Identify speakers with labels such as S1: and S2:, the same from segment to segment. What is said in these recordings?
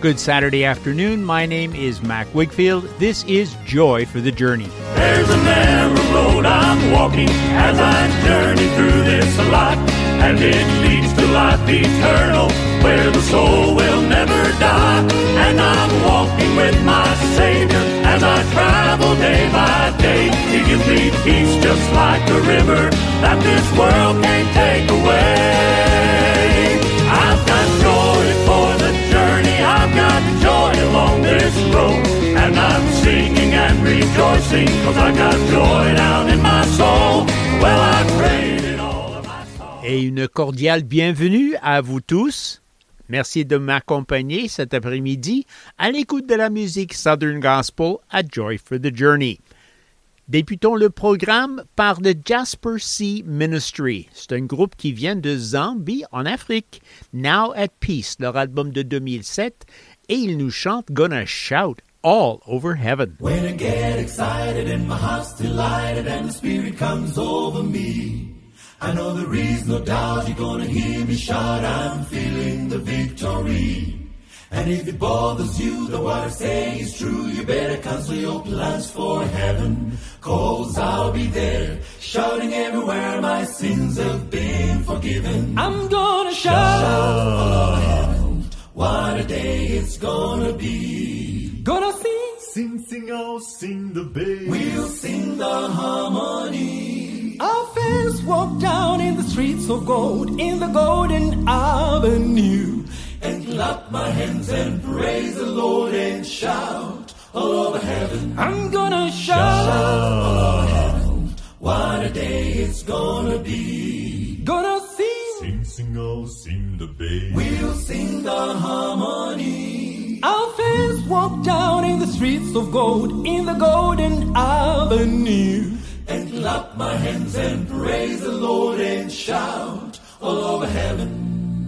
S1: Good Saturday afternoon. My name is Mac Wigfield. This is Joy for the Journey.
S2: There's a narrow road I'm walking as I journey through this life, and it leads to life eternal, where the soul will never die. And I'm walking with my Savior as I travel day by day. He gives me peace just like a river that this world can't take away. I've got joy for the journey, I've got joy along this road, and I'm singing and rejoicing, 'cause I got joy down in my soul. Well, I prayed in all of my soul.
S1: Et une cordiale bienvenue à vous tous. Merci de m'accompagner cet après-midi à l'écoute de la musique Southern Gospel à Joy for the Journey. Débutons le programme par le Jasper C. Ministry. C'est un groupe qui vient de Zambie, en Afrique. Now at Peace, leur album de 2007, et ils nous chantent Gonna Shout All Over Heaven.
S3: When I get excited and my heart's delighted and the Spirit comes over me, I know there is no doubt you're gonna hear me shout, I'm feeling the victory. And if it bothers you that what I say is true, you better cancel your plans for heaven, 'cause I'll be there, shouting everywhere my sins have been forgiven. I'm gonna shout all over heaven, what a day it's gonna be. Gonna sing, sing, oh, sing the bass. We'll sing the harmony. Our fans walk down in the streets of gold, in the golden avenue, and clap my hands and praise the Lord and shout all over heaven. I'm gonna shout all over heaven, what a day it's gonna be. Gonna sing, sing, oh, sing the bass. We'll sing the harmony. Our fans walk down in the streets of gold, in the golden avenue, and clap my hands and praise the Lord and shout all over heaven.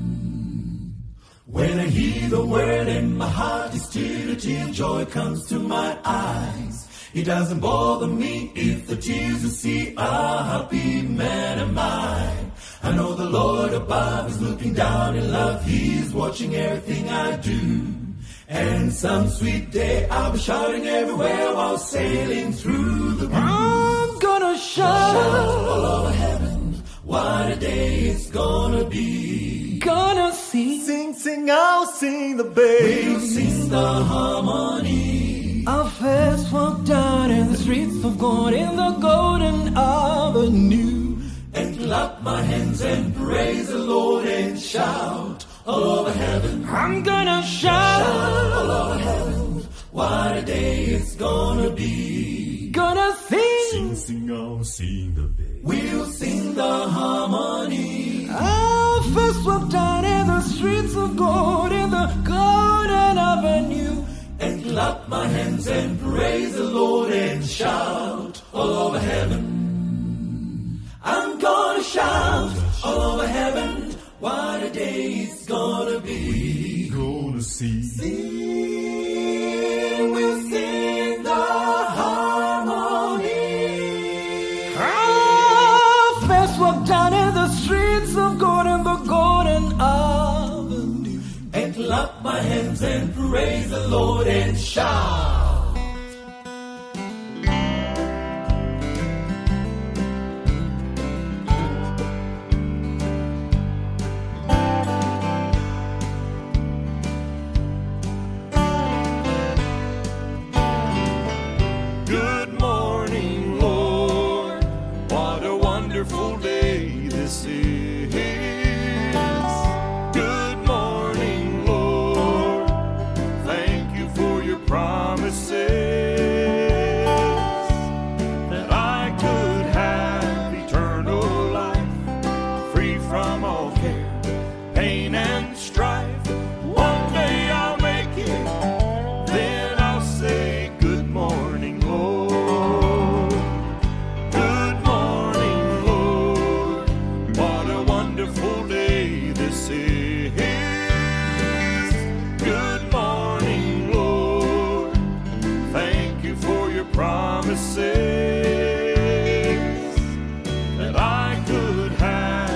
S3: When I hear the word and my heart is stirred, a tear of joy comes to my eyes. It doesn't bother me if the tears you see are happy man am I. I know the Lord above is looking down in love. He's watching everything I do. And some sweet day I'll be shouting everywhere while sailing through the blue. I'm gonna shout all over heaven, what a day it's gonna be. Gonna sing, sing, I'll sing the bass. We'll sing the harmony. Our first walk down in the streets of gold, in the golden avenue, and clap my hands and praise the Lord and shout all over heaven. I'm gonna shout all over heaven, what a day it's gonna be. Gonna sing, sing, oh, sing the bass. We'll sing the harmony. I'll first walk down in the streets of gold, in the golden avenue, and clap my hands and praise the Lord and shout all over heaven. I'm gonna shout all over heaven, what a day it's gonna be. Gonna sing, we'll sing the harmony. I'll first walk down in the streets of gold, in the golden avenue, and clap my hands and praise the Lord and shout.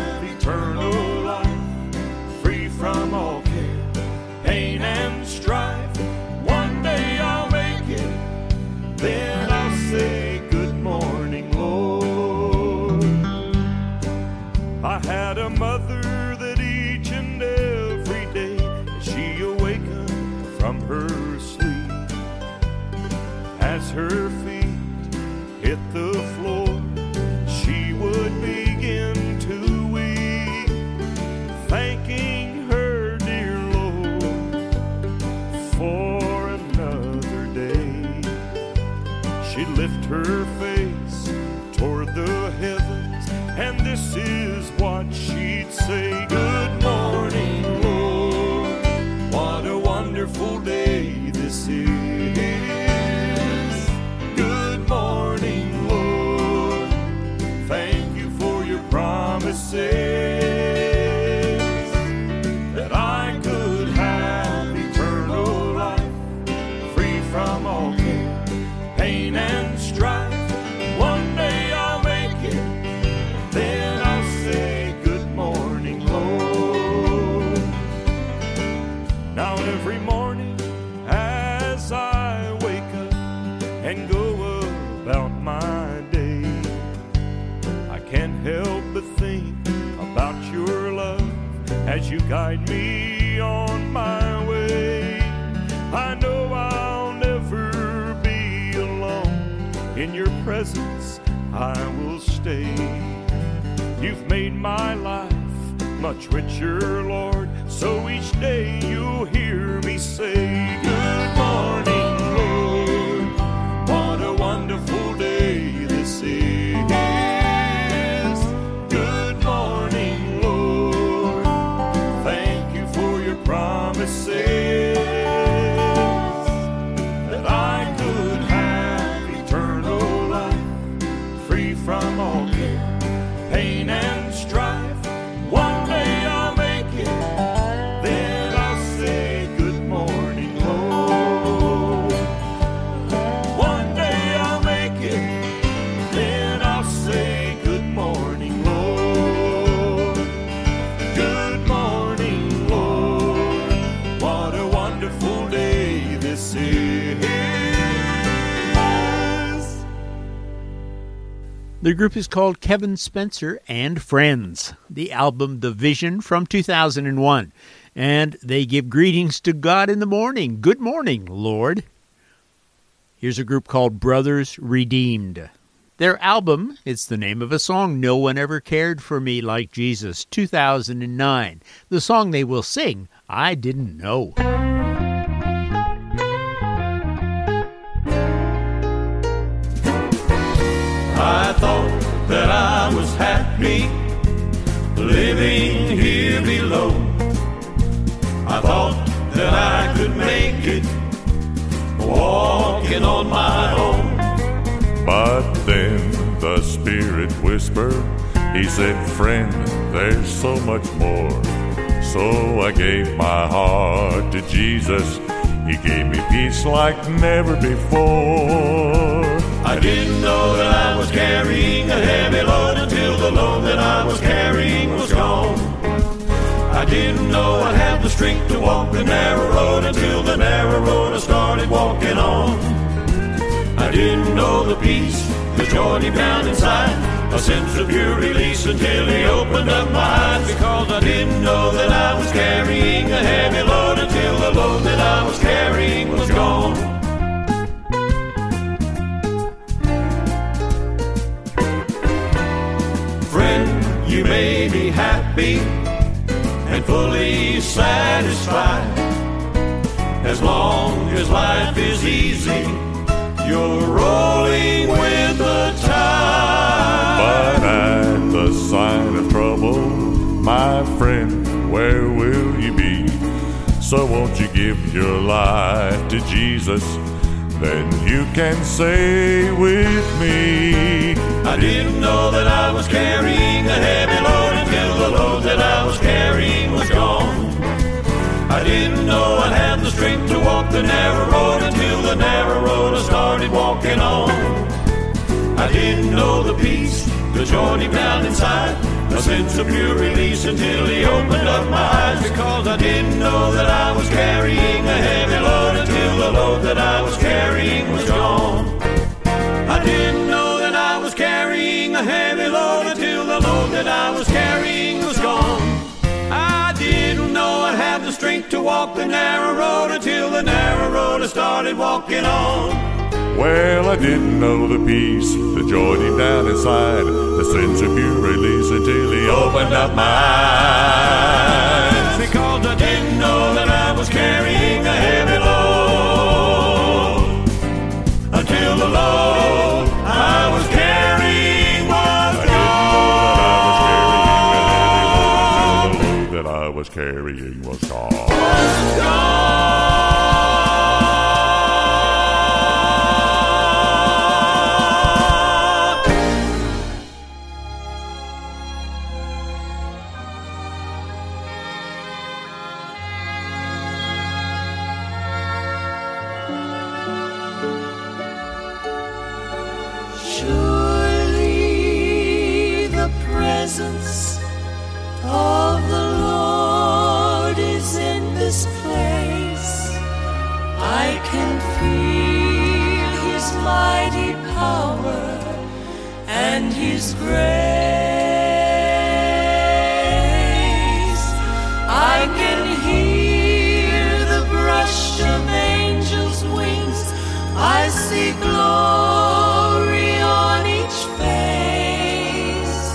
S2: Pain and strife.
S4: I had a mother that each and every day she awakened from her sleep. As her feet hit the floor, she would begin to weep, thanking her dear Lord for another day. She'd lift her face toward the heavens, and this is what she'd say: Good morning, Lord, what a wonderful day this is. Good morning, Lord, thank you for your promises, that I could have eternal life, free from all care, pain and strife. One day I'll make it, then I'll say good morning, Lord. Now every morning as I wake up and go about my day, I can't help but think about your love as you guide me on my way. I know I'll never be alone. In your presence I will stay. You've made my life much richer, Lord, so each day you'll hear me say, Good morning, Lord, what a wonderful day this is. Good morning, Lord, thank you for your promises, that I could have eternal life, free from all care, pain and strife. One day I'll make it, then I'll say good morning, Lord. One day I'll make it, then I'll say good morning, Lord. Good morning, Lord, what a wonderful day this is.
S1: The group is called Kevin Spencer and Friends. The album The Vision from 2001. And they give greetings to God in the morning. Good morning, Lord. Here's a group called Brothers Redeemed. Their album, it's the name of a song, No One Ever Cared for Me Like Jesus, 2009. The song they will sing, I Didn't Know.
S3: I thought that I was happy living here below. I thought that I could make it walking on my own.
S4: But then the Spirit whispered, he said, friend, there's so much more. So I gave my heart to Jesus. He gave me peace like never before.
S3: I didn't know that I was carrying a heavy load until the load that I was carrying was gone. I didn't know I'd have the strength to walk the narrow road until the narrow road I started walking on. I didn't know the peace, the joy deep down inside, a sense of pure release until he opened up my eyes. Because I didn't know that I was carrying a heavy load until the load that I was carrying was gone. Friend, you may be happy and fully satisfied as long as life is easy. You're rolling with the tide.
S4: But at the sign of trouble, my friend, where will you be? So won't you give your life to Jesus? Then you can say with me,
S3: I didn't know that I was carrying a heavy load until the load that I was carrying was gone. I didn't know I'd have the strength to walk the narrow road until the narrow road I started walking on. I didn't know the peace, the joy deep down inside, a sense of pure release until he opened up my eyes. Because I didn't know that I was carrying a heavy load until the load that I was carrying was gone. I didn't know that I was carrying a heavy load until the load
S2: load that I was carrying was gone. I didn't know I'd have the strength to walk the narrow road until the narrow road I started walking on.
S4: Well, I didn't know the peace, the joy deep down inside, the sense of pure release until he opened up my eyes.
S2: Because I didn't know that I was carrying a heavy load until the load I was carrying was
S4: That I was carrying was gone.
S5: Surely the presence of the Lord is in this place. I can feel His mighty power and His grace. I can hear the brush of angels' wings. I see glory on each face.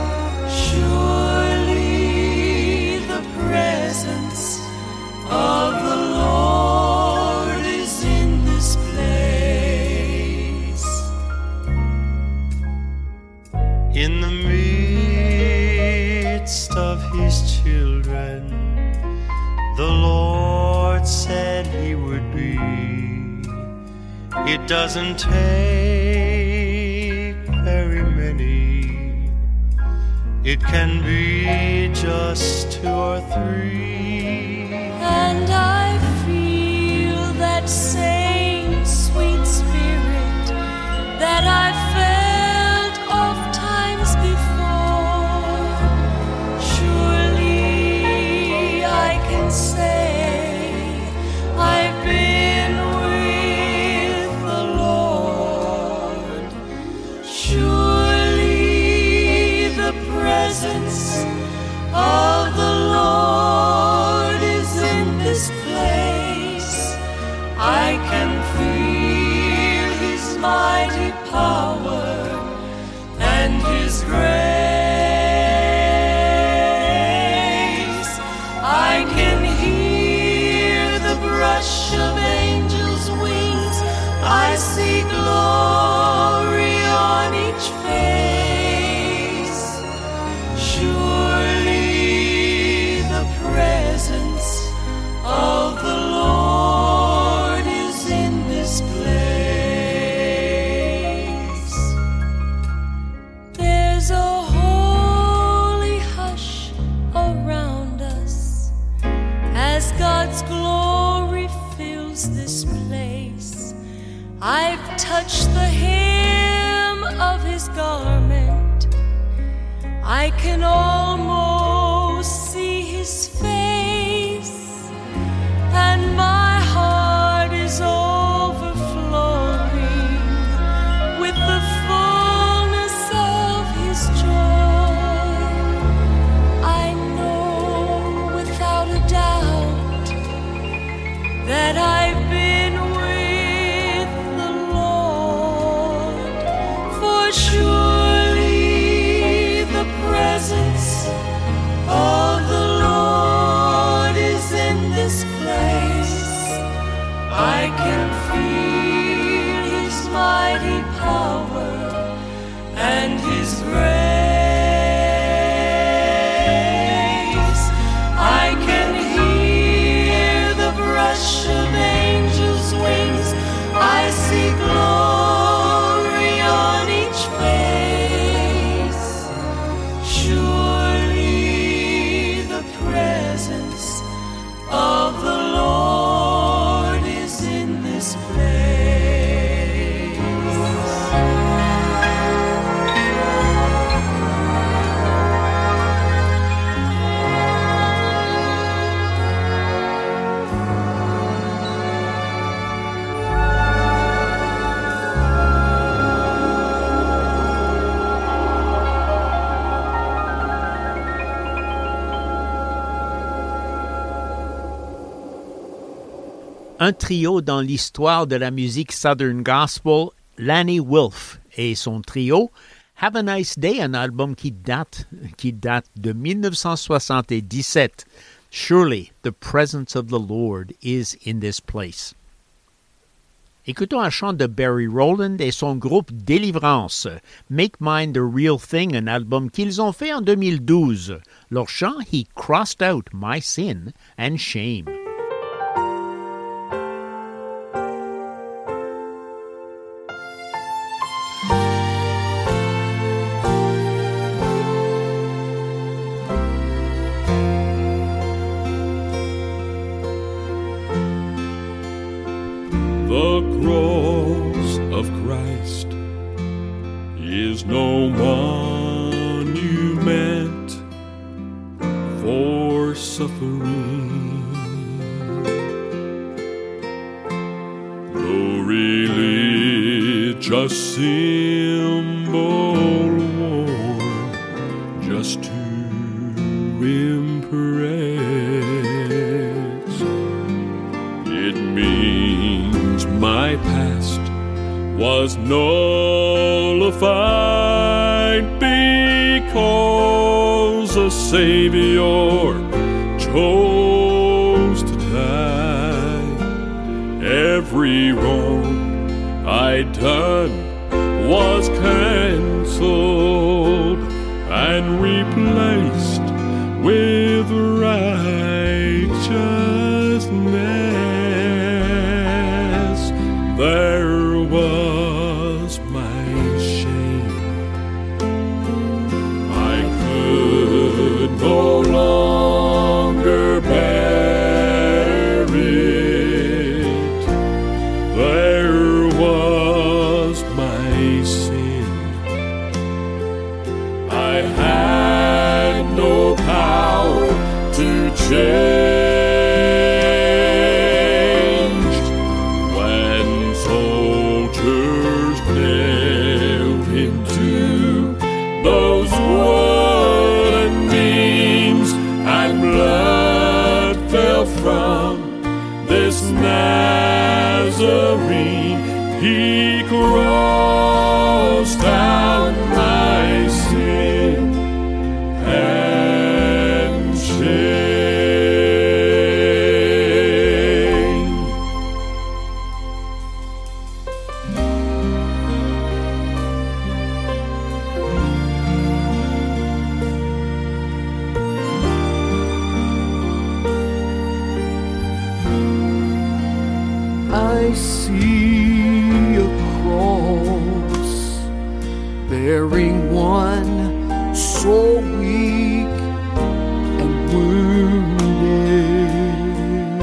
S5: Surely the presence of the Lord is in this place.
S6: In the midst of His children, the Lord said He would be. It doesn't take very many. It can be just 2 or 3.
S5: And I feel that same sweet spirit that I felt oft times before. Surely I can say I've been with the Lord. Surely the presence of the Lord is in this place. I can feel His mighty power and His grace. I can hear the brush of angels' wings. I see glory on each face. Surely the presence of the Lord is in this place. There's a holy hush around us as God's glory fills this place. I've touched the hem of His garment. I can almost see His face, and my heart is overflowing with the fullness of His joy. I know without a doubt that I've been with the Lord, for surely the presence
S1: Un trio dans l'histoire de la musique Southern Gospel, Lanny Wolfe et son trio. Have a Nice Day, un album qui date de 1977. Surely the presence of the Lord is in this place. Écoutons un chant de Barry Rowland et son groupe Délivrance, Make Mine the Real Thing, un album qu'ils ont fait en 2012. Leur chant, He Crossed Out My Sin and Shame.
S4: The cross of Christ is no monument for suffering, no religious symbol worn just to impress. It means my past was nullified because a Savior chose to die. Every wrong I'd done was canceled and replaced with righteousness. There was my shame. I could no longer bear it. There was my sin. I had no power to change. Nazarene, he crossed out my sin and shame.
S7: I see a cross bearing one so weak and wounded.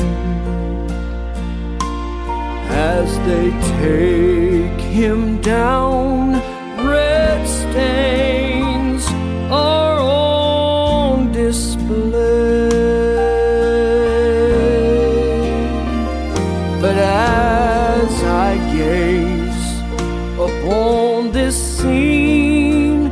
S7: As they take him down, red stains are on display. But as I gaze upon this scene,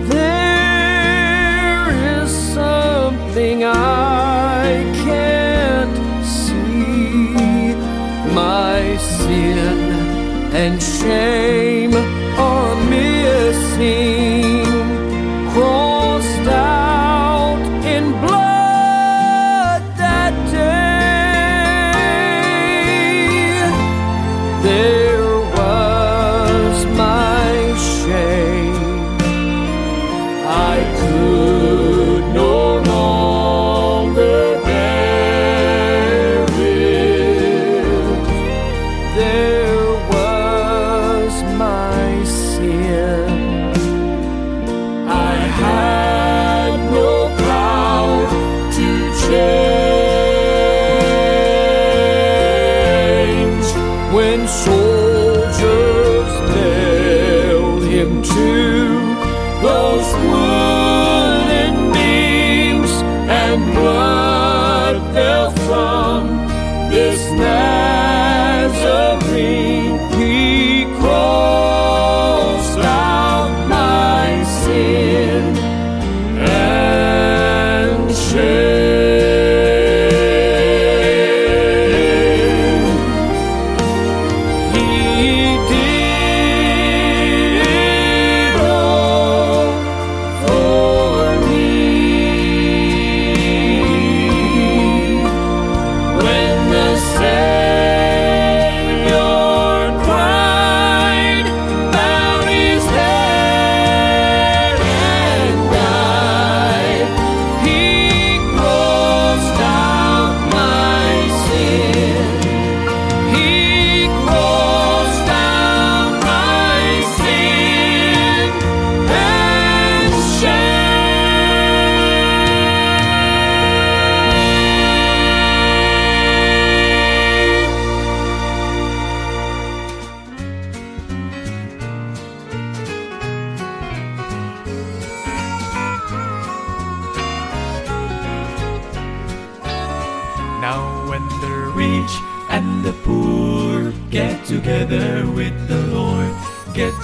S7: there is something I can't see. My sin and shame are missing, crossed out in blood that day. There was my shame. I could no longer bear it. There was
S3: together with the Lord. Get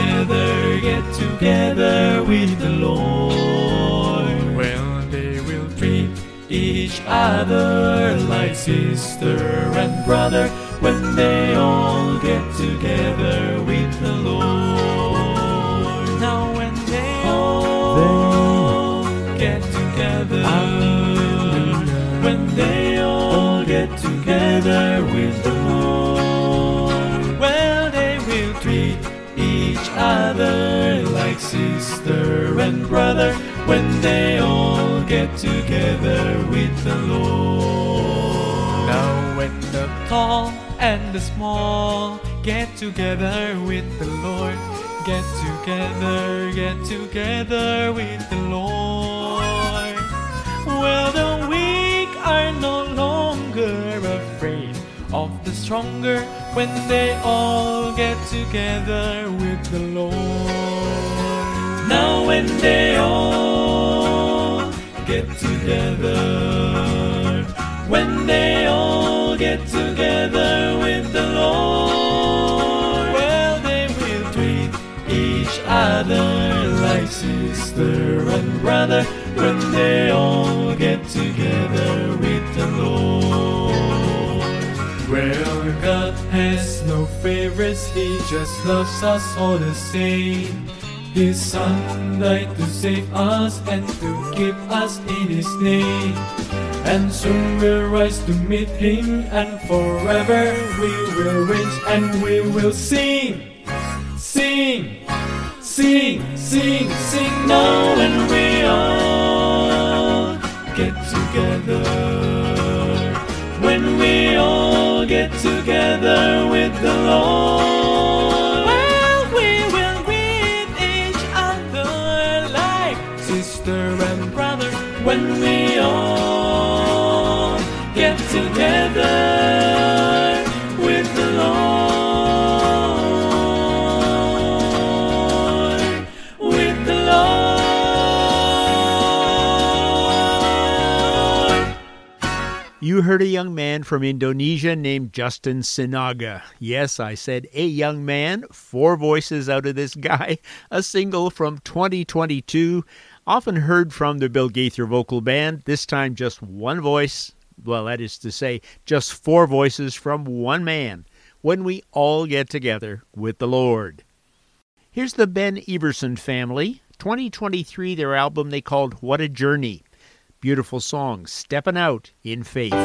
S3: together with the Lord. Well, they will treat each other like sister and brother when they all get together with the Lord. Now when they all get together, when they all get together with the Lord, well, they will treat each other like sister and brother when they all get together with the Lord. Now when the tall and the small get together with the Lord, get together with the Lord. Well, the weak are no longer afraid of the stronger when they all get together with the Lord. Now when they all get together, when they all get together with the Lord, well, they will treat each other like sister and brother when they all get together with the Lord. Well, God has no favorites, He just loves us all the same. His Son died to save us and to keep us in His name. And soon we'll rise to meet Him, and forever we will reign, and we will sing, sing, sing, sing, sing. Now when we all get together, when we all get together with the Lord, well, we will greet each other like sister and brother when we all get together with the Lord, with the Lord.
S1: You heard a young man from Indonesia named Justin Sinaga. Yes, I said a young man, 4 voices out of this guy, a single from 2022, often heard from the Bill Gaither Vocal Band, this time just one voice, well, that is to say, just 4 voices from one man, when we all get together with the Lord. Here's the Ben Everson Family, 2023, their album they called What a Journey. Beautiful song, Steppin' Out in Faith.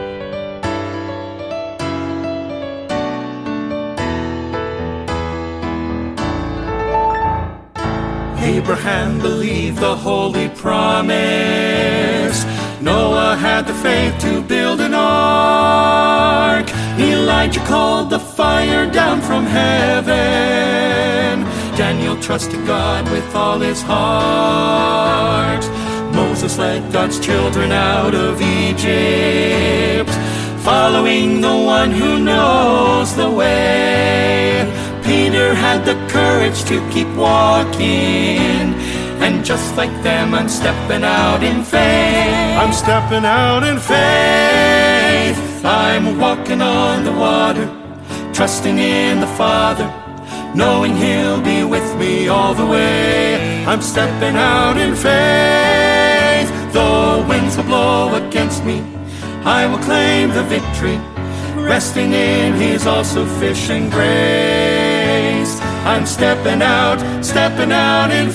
S2: Abraham believed the holy promise. Noah had the faith to build an ark. Elijah called the fire down from heaven. Daniel trusted God with all his heart. Moses led God's children out of Egypt, following the one who knows the way. Peter had the courage to keep walking, and just like them, I'm stepping out in faith.
S6: I'm stepping out in faith.
S2: I'm walking on the water, trusting in the Father, knowing He'll be with me all the way. I'm stepping out in faith. Though winds will blow against me, I will claim the victory, resting in His all-sufficient grace. I'm stepping out in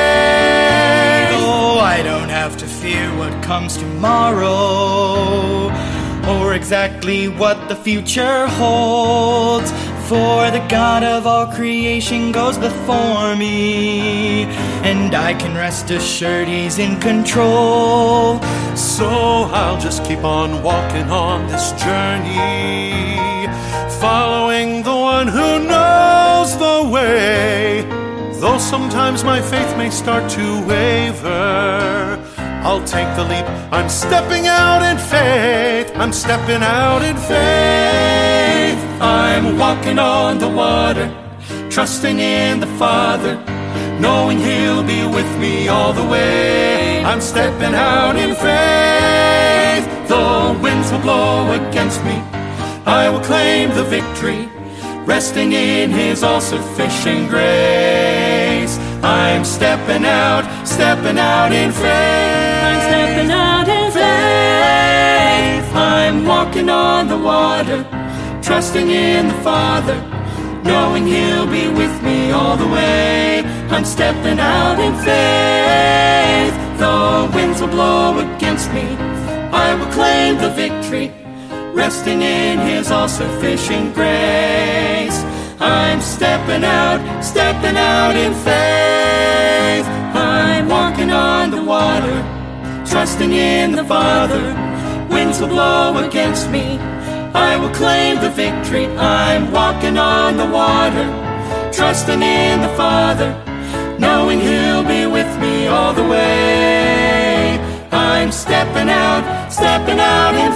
S2: faith.
S8: Oh, I don't have to fear what comes tomorrow, or exactly what the future holds, for the God of all creation goes before me, and I can rest assured He's in control.
S6: So I'll just keep on walking on this journey, following the one who knows the way. Though sometimes my faith may start to waver, I'll take the leap. I'm stepping out in faith. I'm stepping out in faith.
S2: I'm walking on the water, trusting in the Father, knowing He'll be with me all the way. I'm stepping out in faith. Though winds will blow against me, I will claim the victory,
S8: resting in His all-sufficient grace. I'm stepping out in faith. I'm stepping out in faith. I'm walking on the water, trusting in the Father, knowing He'll be with me all the way. I'm stepping out in faith. Though winds will blow against me, I will claim the victory, resting in His all-sufficient grace. I'm stepping out in faith. I'm walking on the water, trusting in the Father. Winds will blow against me, I will claim the victory. I'm walking on the water, trusting in the Father, knowing He'll be with me all the way. I'm stepping out in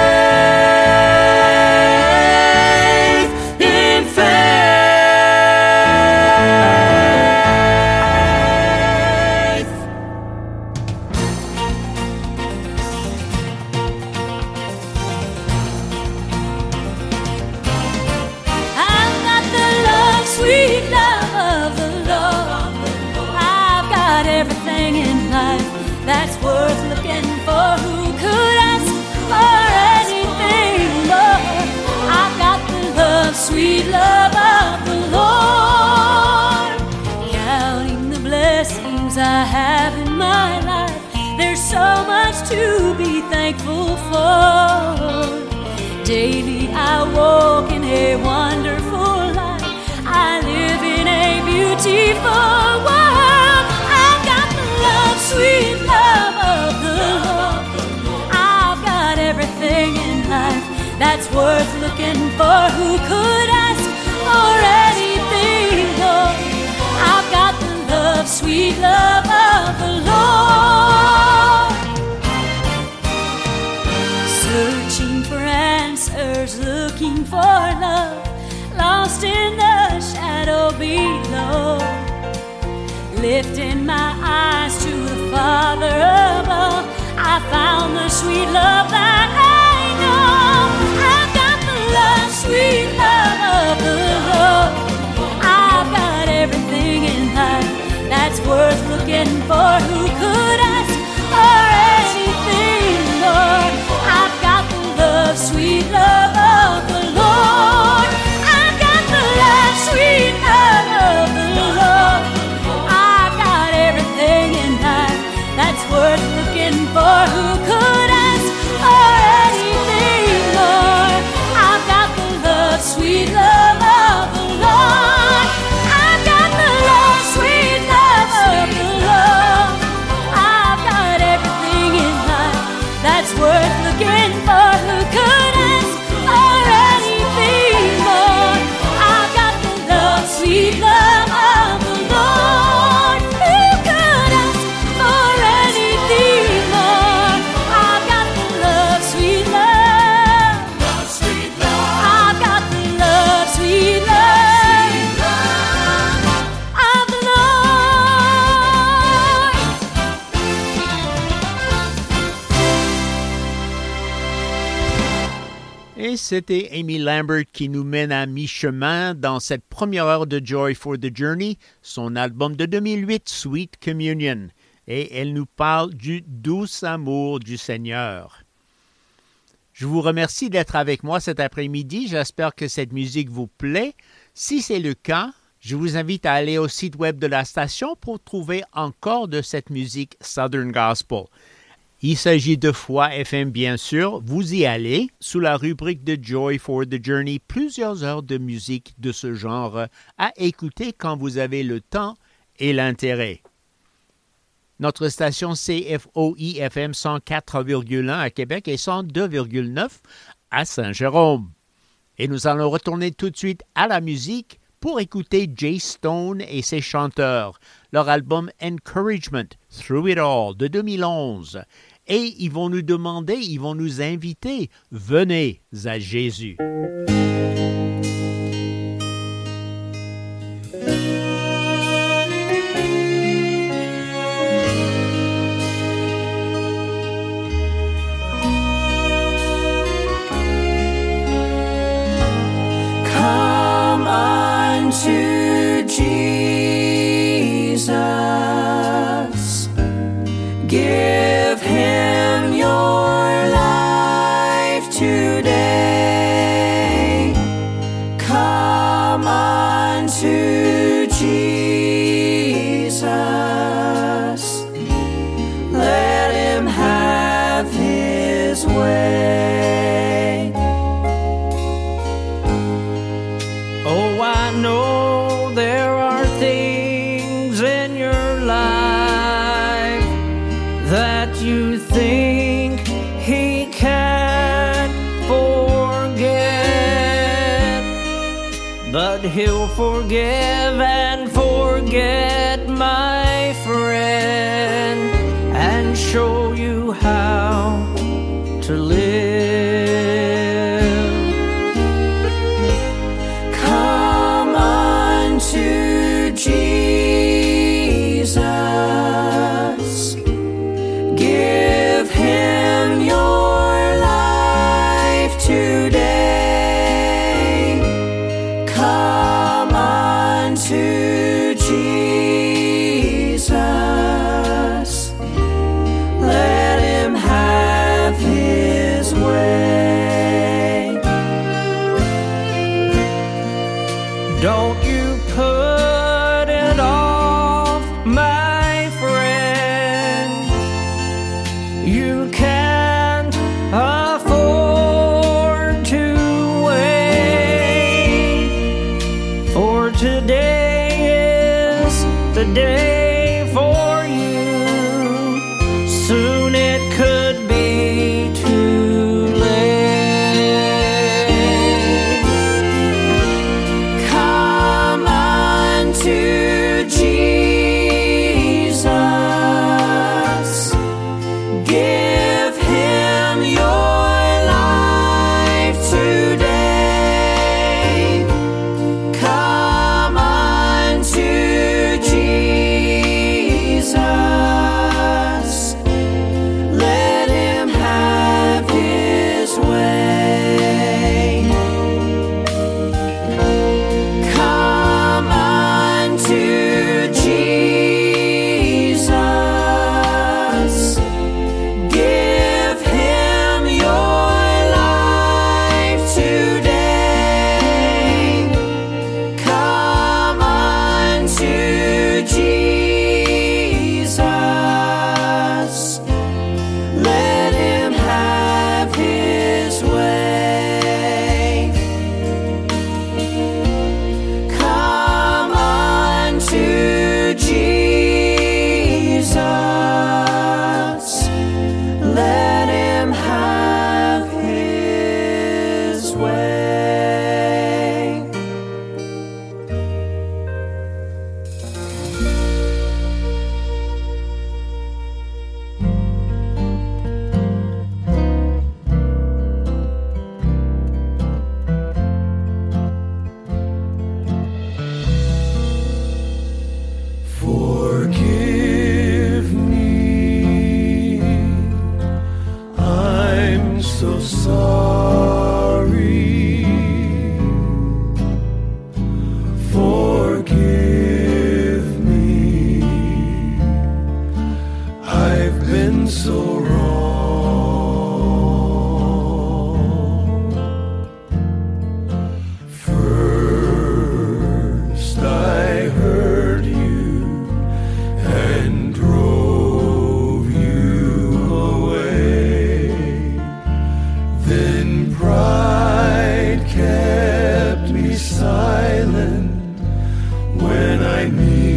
S8: faith, in faith.
S5: I've got the love, sweet love of the Lord. I've got everything in life that's worth looking for. Who could ask for anything more? I've got the love, sweet love of the Lord. Counting the blessings I have in my life, there's so much to be thankful for. Daily I walk in a wonderful life, I live in a beautiful world. I've got the love, sweet love of the Lord. I've got everything in life that's worth looking for. Who could ask for anything more? I've got the love, sweet love of the Lord. Searching for answers, looking for love, lost in the shadow below. Lifting my eyes to the Father above, I found the sweet love that I know. I've got the love, sweet love of the Lord. I've got everything in life that's worth looking for. Who could ask for anything more? I've got the love, sweet love of the Lord. I've got the love, sweet love of the Lord. I've got everything in life that's worth looking for. Who could ask for anything more? I've got the love, sweet love of the Lord. I've got the love, sweet love of the Lord. I've got everything in life that's worth looking for. Who could ask for anything more? I've got the love, sweet love of the Lord. Who could ask for anything more? I've got the love, sweet love. I've got the love, sweet love of the Lord.
S1: Et c'était Amy Lambert qui nous mène à mi-chemin dans cette première heure de Joy for the Journey, son album de 2008, Sweet Communion. Et elle nous parle du doux amour du Seigneur. Je vous remercie d'être avec moi cet après-midi. J'espère que cette musique vous plaît. Si c'est le cas, je vous invite à aller au site web de la station pour trouver encore de cette musique Southern Gospel. Il s'agit de Foi FM, bien sûr. Vous y allez. Sous la rubrique de Joy for the Journey, plusieurs heures de musique de ce genre à écouter quand vous avez le temps et l'intérêt. Notre station CFOI FM 104,1 à Québec et 102,9 à Saint-Jérôme. Et nous allons retourner tout de suite à la musique pour écouter Jay Stone et ses chanteurs, leur album Encouragement, Through It All de 2011. Et ils vont nous demander, ils vont nous inviter, venez à Jésus.
S8: Come
S7: He'll forgive and forget, my friend, and show you how to live. Come unto Jesus, give him your life today. Come unto Jesus, let him have his way. Don't you put it off, my friend. You can't afford to wait, for today is the day for you. Soon it could be too late. Come unto Jesus, give him your life today. Come unto Jesus, let him have his way. Come unto Jesus, give him your life today. Come unto Jesus, let him have his way. Come unto Jesus, let him have his way.
S3: Forgive me, I'm so sorry. Forgive me, I've been so wrong. First I hurt you and drove you away. Then pride kept me silent when I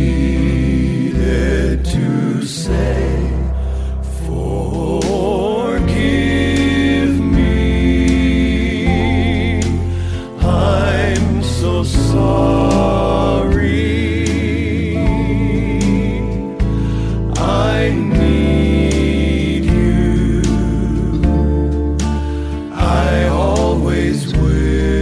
S3: needed to say, forgive me, I'm so sorry. I need you, I always will.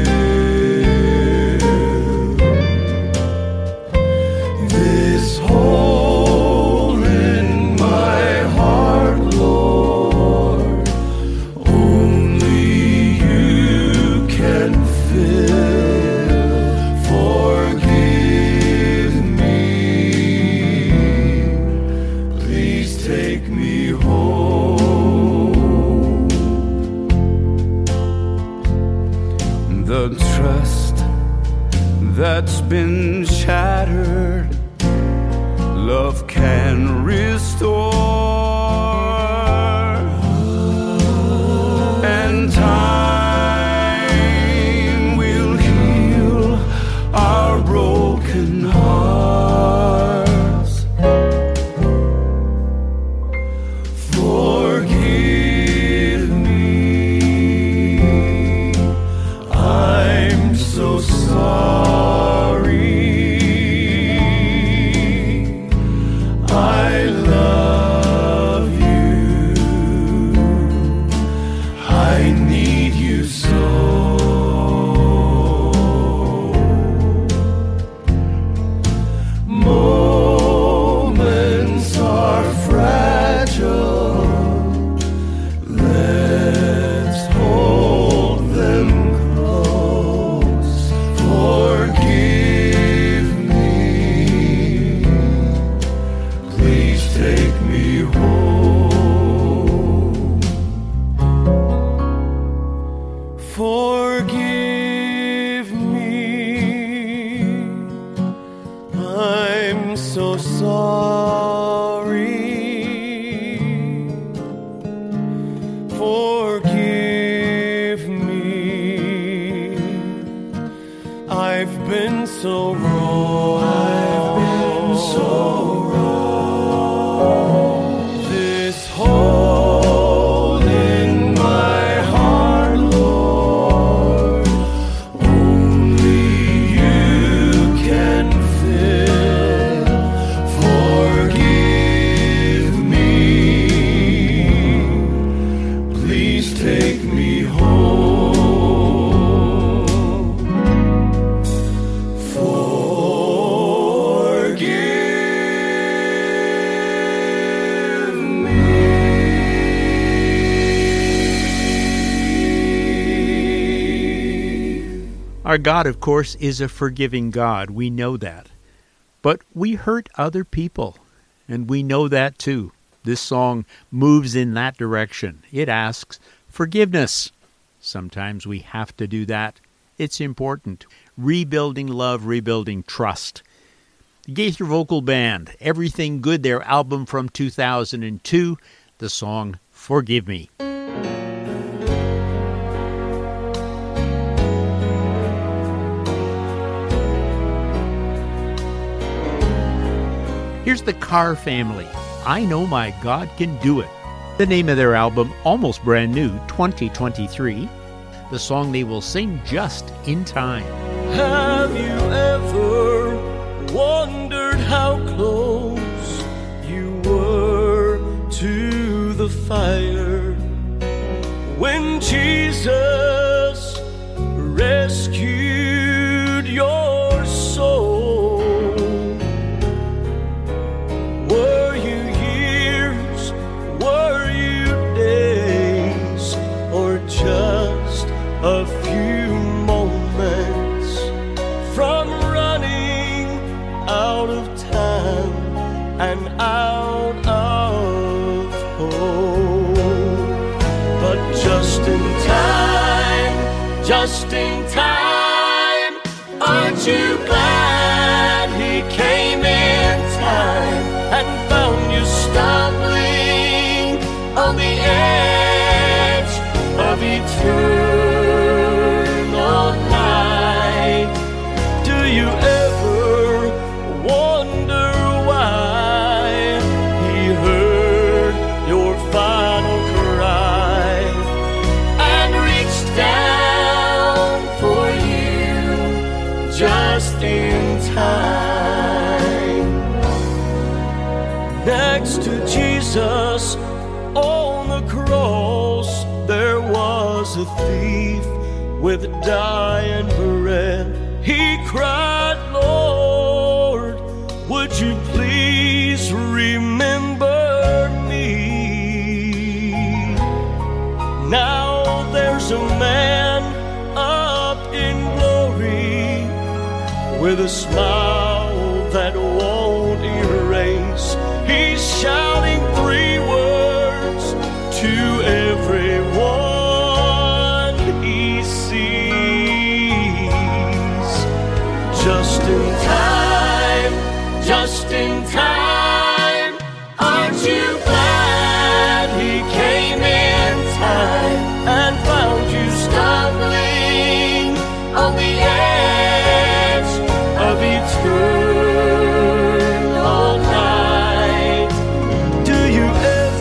S3: This hole in my heart, Lord, only you can fill. Forgive me, please take me home. The trust that's been shattered, love can restore, and time will heal our broken hearts. Forgive me, I'm so sorry.
S4: so wrong.
S3: I've been so wrong.
S4: This hole in my heart, Lord, only you can fill. Forgive me. Please take me home.
S1: Our God, of course, is a forgiving God. We know that. But we hurt other people, and we know that too. This song moves in that direction. It asks forgiveness. Sometimes we have to do that. It's important. Rebuilding love, rebuilding trust. The Gaither Vocal Band, Everything Good, their album from 2002, the song Forgive Me. Here's the Carr Family, I Know My God Can Do It. The name of their album, almost brand new, 2023. The song they will sing just in time.
S4: Have you ever wondered how close you were to the fire when Jesus rescued your soul? Were you years, were you days, or just a few moments from running out of time and out of hope? But just in time, aren't you glad he came in time and found you stumbling on the edge of eternal night? Do you ever wonder why he heard your final cry and reached down for you just in time? Next to Jesus on the cross, there was a thief with dying breath. He cried, Lord, would you please remember me? Now there's a man up in glory with a smile that won't erase. He's shouting 3 words to everyone he sees. Just in time, aren't you glad he came in time and found you stumbling on the edge of eternal night? Do you ever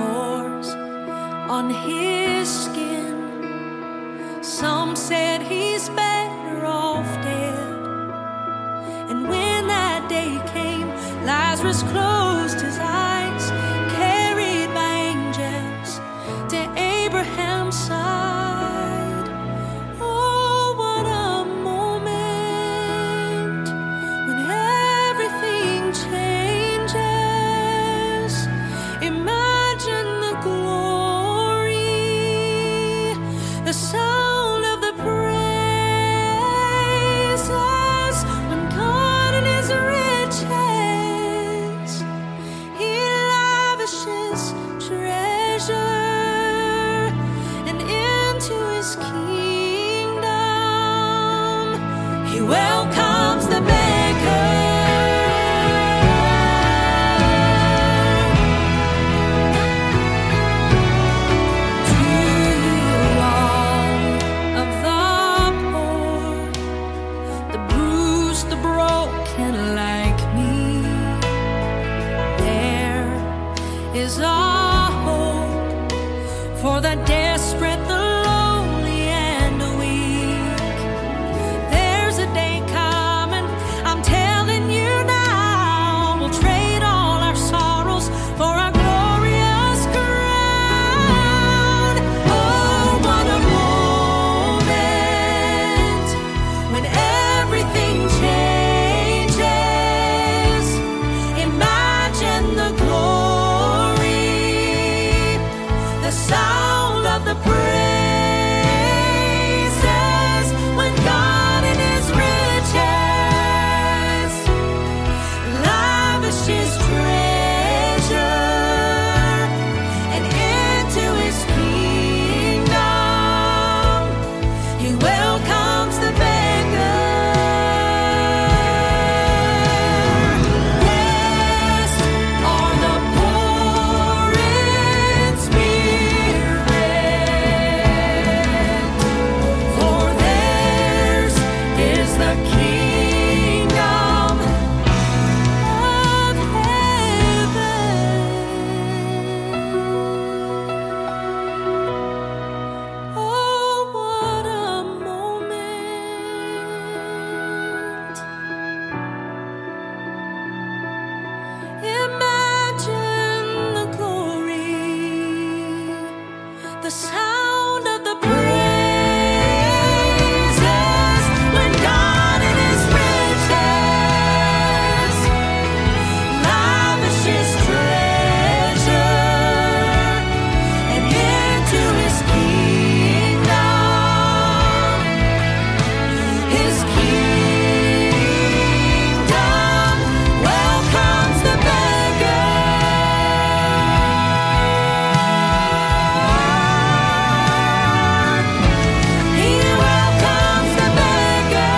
S5: scars on his skin. Some said he's better off dead. And when that day came, Lazarus closed his eyes, carried by angels to Abraham's side. Oh, what a moment when everything changes. Imagine the glory, the sound of the praises when God in his riches, he lavishes treasure, and into his kingdom he welcomes the beggar. Is our hope for the desperate, the lonely, and the weak. There's a day coming, I'm telling you now, we'll trade all our sorrows for a glorious crown. Oh, what a moment when everything changes. Imagine the glory, the sound of the praises when God in his riches lavishes treasure, and into his kingdom he welcomes the beggar. Blessed are the poor in spirit, for theirs is the kingdom of heaven. Oh, what a moment. Imagine the glory, the sound of the praises when God in his riches lavishes treasure, and into his kingdom welcomes the beggar. He welcomes the beggar.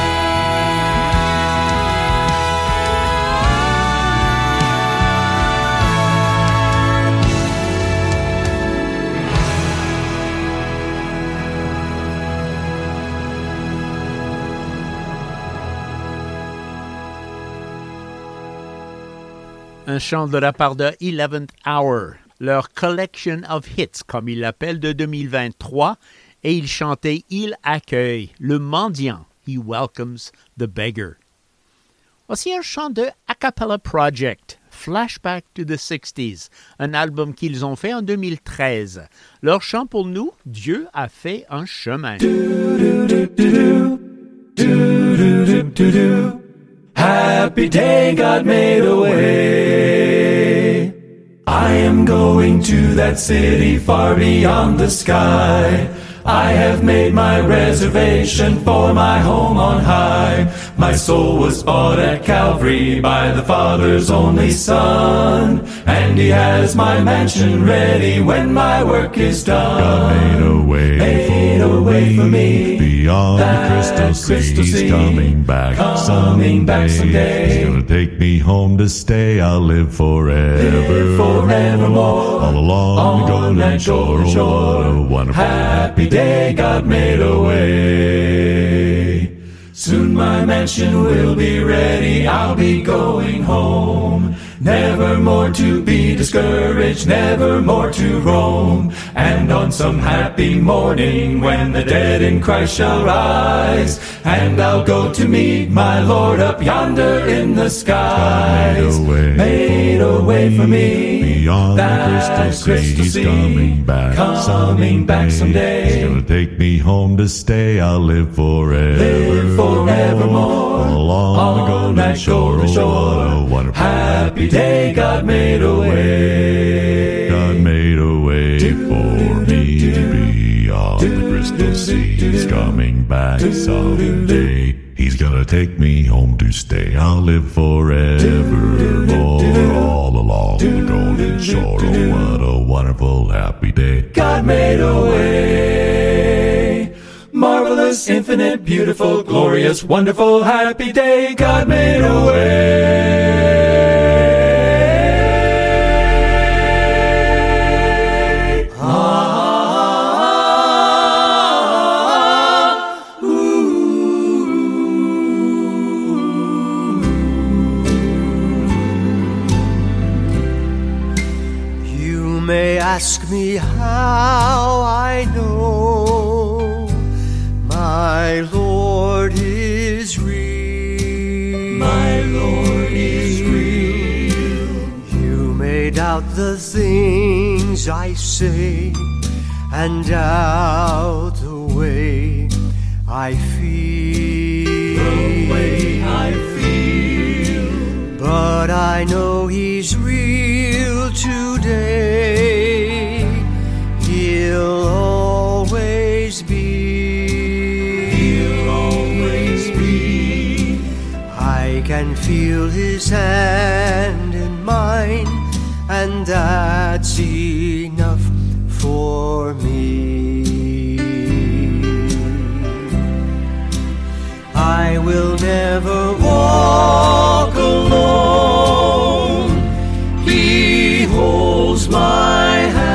S1: Un chant de la part de 11th Hour, leur collection of hits, comme ils l'appellent, de 2023, et ils chantaient « Il accueille le mendiant », « He welcomes the beggar ». Voici un chant de A Cappella Project, Flashback to the 60s, un album qu'ils ont fait en 2013. Leur chant pour nous, « Dieu a fait un chemin ».
S3: Happy day, God made a way. I am going to that city far beyond the sky. I have made my reservation for my home on high. My soul was bought at Calvary by the Father's only Son, and He has my mansion ready when my work is done.
S9: God made a way for me beyond the crystal sea. He's coming back someday. He's gonna take me home to stay. I'll live forevermore. All along the golden shore. What a wonderful
S3: happy day, God made a way. Soon my mansion will be ready, I'll be going home. never more to be discouraged, never more to roam. And on some happy morning when the dead in Christ shall rise, and I'll go to meet my Lord up yonder in the skies. Made a way for me
S9: beyond the crystal seas, coming back someday. He's gonna take me home to stay. I'll live forevermore along the golden shore. Oh, what a wonderful
S3: happy day. God made a way.
S9: God made a way for me to be on the crystal seas, coming back someday. He's gonna take me home to stay. I'll live forevermore all along the golden shore. Oh, what a wonderful happy day.
S3: God made a way. Marvelous, infinite, beautiful, glorious, wonderful, happy day. God made a way.
S7: Ask me how I know my Lord is real.
S3: My Lord is real.
S7: You may doubt the things I say and doubt the way I feel.
S3: The way I feel.
S7: But I know He's real today. He'll always be.
S3: He'll always be.
S7: I can feel His hand in mine, and that's enough for me. I will never walk alone. He holds my hand.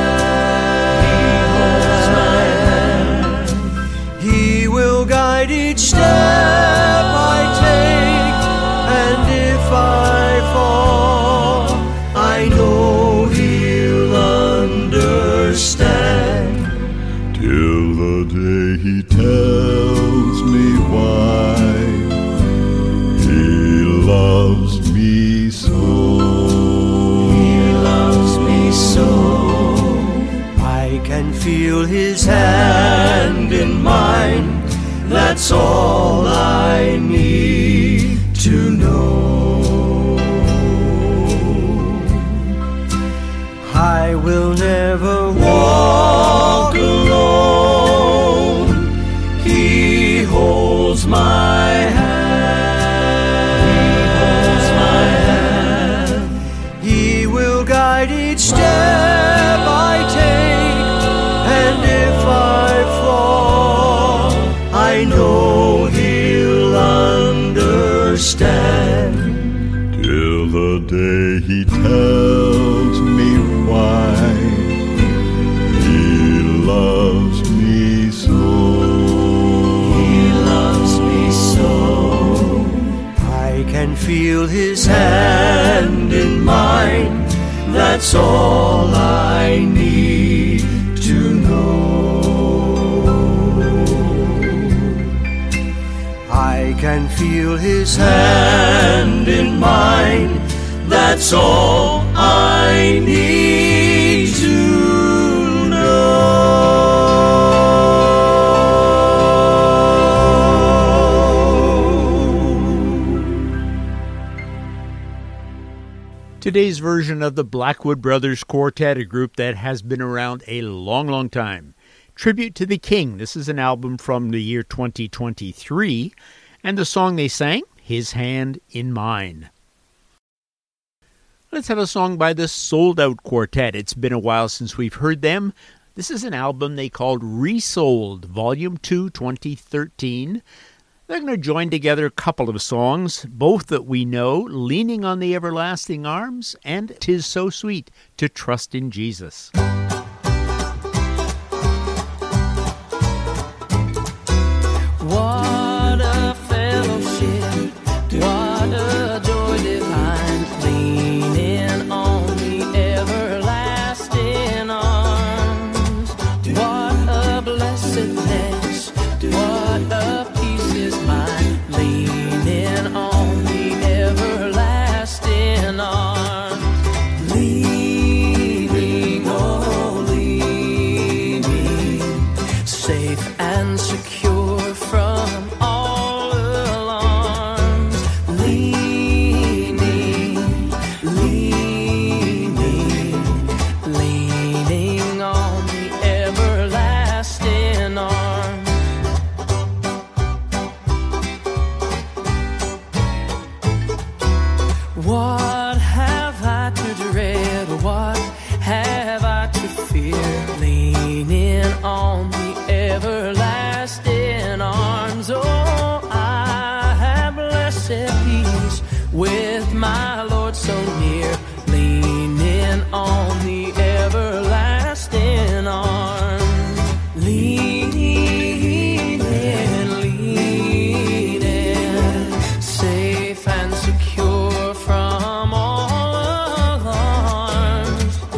S7: Guide each step I take, and if I fall, I know He'll understand.
S9: Till the day He tells me why He loves me so.
S7: He loves me so. I can feel His hand in mine. That's all I need to know. I will never walk alone. He holds my hand. He holds my hand. He will guide each step I take, and if I fall, I know He'll understand.
S9: Till the day He tells me why He loves me so.
S7: He loves me so. I can feel His hand in mine. That's all I need to know. I can feel His hand in mine. That's all I need to know.
S1: Today's version of the Blackwood Brothers Quartet, a group that has been around a long, long time. Tribute to the King. This is an album from the year 2023. And the song they sang, His Hand in Mine. Let's have a song by the Sold Out Quartet. It's been a while since we've heard them. This is an album they called Resold, Volume 2, 2013. They're going to join together a couple of songs, both that we know, Leaning on the Everlasting Arms and 'Tis So Sweet to Trust in Jesus.
S7: What a fellowship, what a joy divine, leaning
S10: everlasting arms. Oh, I have blessed peace with my Lord so near, leaning on the everlasting arms. Leaning, safe and secure from all alarms.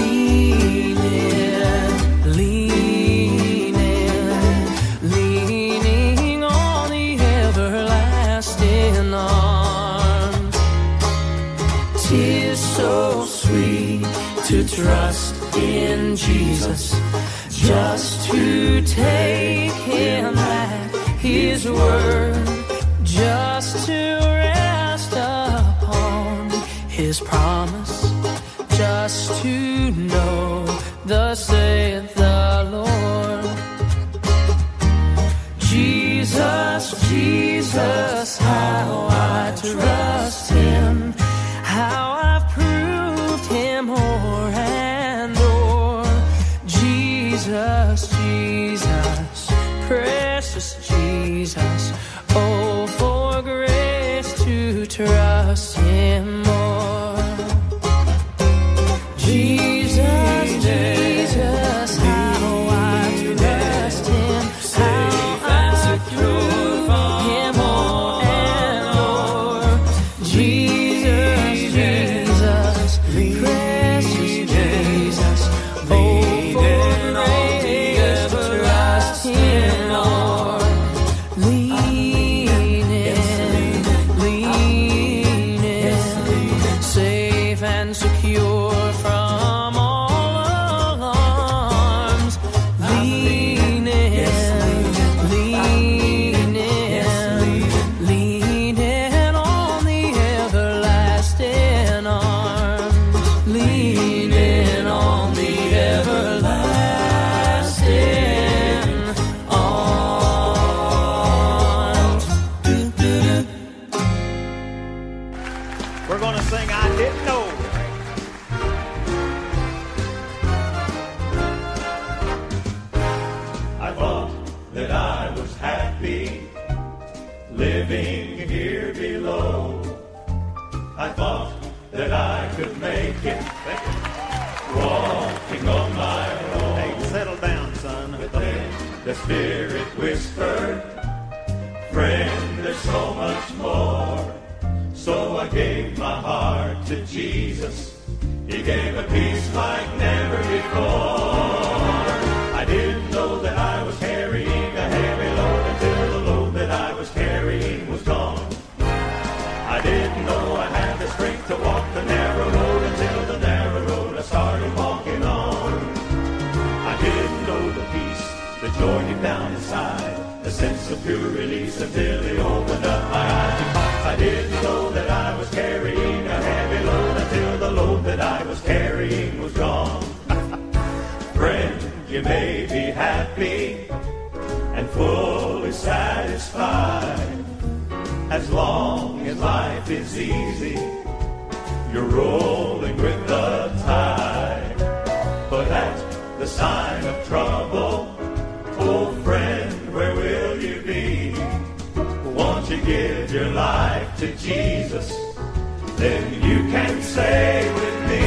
S10: Leaning on the everlasting arms. 'Tis so sweet to trust in Jesus, just to take him at his word, just to rest upon his promise, just to know thus saith the Lord. Jesus, Jesus, how I trust him, how I've proved him o'er and o'er. Jesus, Jesus, precious Jesus, oh, for grace to trust him more. Jesus, Jesus, how I trust him, how I prove him more and more. Jesus, Jesus, precious Jesus, oh, for grace to trust him more. Leaning, safe and secure from all alarms. Leaning on the everlasting arms. Leaning on the everlasting arms.
S11: We're going to sing I Didn't Know.
S2: I thought that I was happy living here below. I thought that I could make it walking on my own.
S11: Hey, settle down, son.
S2: But then the Spirit whispered, friend, there's so much more. So I gave my heart to Jesus. He gave a peace like never before. I didn't know that I was carrying a heavy load until the load that I was carrying was gone. I didn't know I had the strength to walk the narrow road until the narrow road I started walking on. I didn't know the peace, the joy deep down inside, the sense of pure release until he opened up my eyes. I didn't know that I was carrying a heavy load until the load that I was carrying was gone. Friend, you may be happy and fully satisfied as long as life is easy. You're rolling with the tide, but at the sign of trouble, oh friend, where will you be? Won't you give your life to Jesus? Then you can say with me,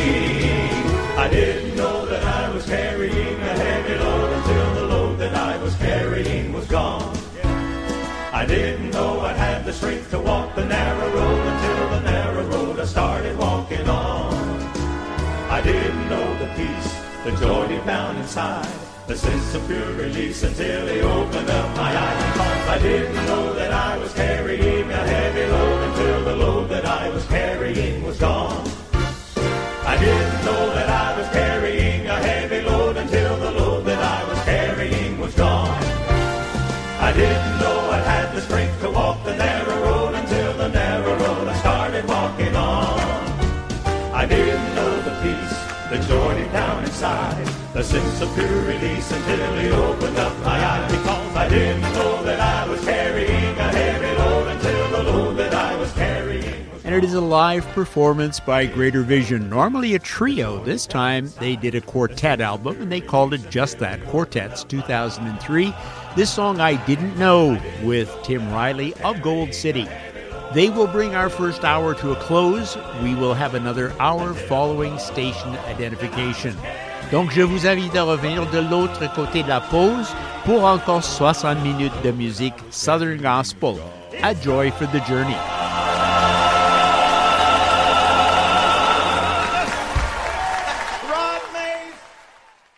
S2: I didn't know that I was carrying a heavy load until the load that I was carrying was gone. I didn't know I had the strength to walk the narrow road until the narrow road I started walking on. I didn't know the peace, the joy deep down inside, the sense of pure release until he opened up my eyes. Because I didn't know that I was carrying a heavy load until the load that I was carrying was gone. I didn't know that I was carrying a heavy load until the load that I was carrying was gone. I didn't know I had the strength to walk the narrow road until the narrow road I started walking on. I didn't know the peace, the joy deep down inside, the sense of pure release until he opened up my eyes. Because I didn't know that I was carrying a heavy load until the load that I was carrying was gone.
S1: and it is a live performance by Greater Vision. Normally a trio, this time they did a quartet album, and they called it just that, Quartets, 2003. This song, I Didn't Know, with Tim Riley of Gold City. They will bring our first hour to a close. We will have another hour following station identification. Donc, je vous invite à revenir de l'autre côté de la pause pour encore 60 minutes de musique Southern Gospel. A joy for the journey.